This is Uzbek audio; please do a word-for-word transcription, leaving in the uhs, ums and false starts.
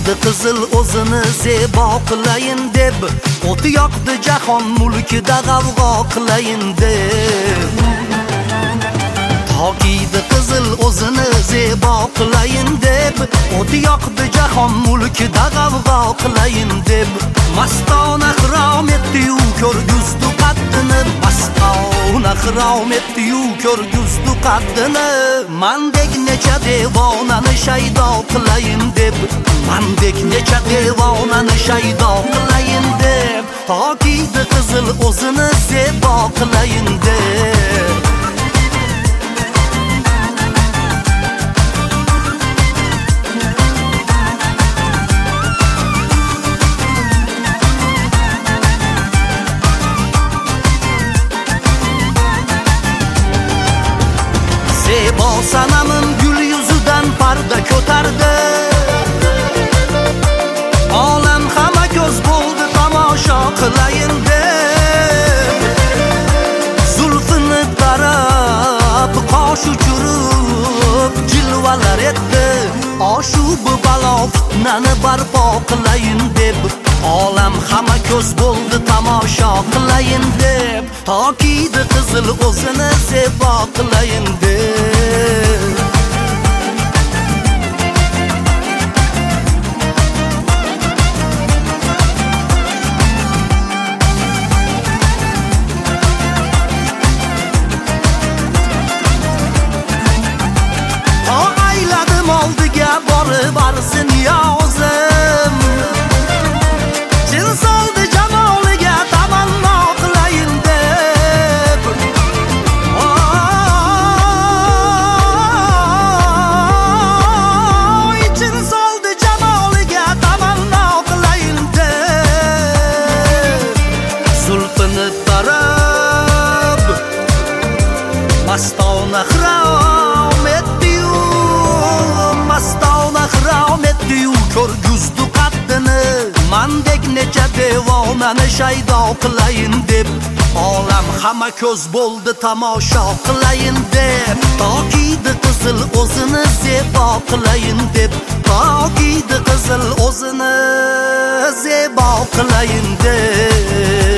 Tokiydi qizil o'zini zebo qilayin deb, o'ti yoqdi jahon mulkida g'avg'o qilayin deb. Tokiydi qizil o'zini zebo qilayin deb, o'ti yoqdi jahon mulkida g'avg'o qilayin deb. Mastona xirom etdi-yu ko'rguzdi qaddini, mastona xirom etdi-yu ko'rguzdi qaddini. Mandek necha devonani shaydo qilayin deb, mandek necha devonani shaydo qilayin deb. Tokiydi qizil o'zini zebo qilayin deb. Zebo sanamim gul yuzidan parda ko'tardi, olam hamma ko'z bo'ldi tomosha qilayin deb. Zulfini tarab qosh uchirib jilvalar etdi, oshubi balo fitnani barpo qilayin deb. Olam hamma ko'z bo'ldi tomosha qilayin deb. Tokiydi qizil o'zini zebo qilayin deb. O ayladim oldiga borib arsin yozim, jin soldi jamoliga tamanno qilayin deb. Oy, jin soldi jamoliga tamanno qilayin deb. Zulfini tarab mastona xirom etdi-yu, mastona xirom etdi-yu ko'rguzdi qaddini. Mandek necha devonani shaydo qilayin deb, olam hamma ko'z bo'ldi tomosha qilayin deb. Tokiydi qizil o'zini zebo qilayin deb, tokiydi qizil o'zini zebo qilayin deb.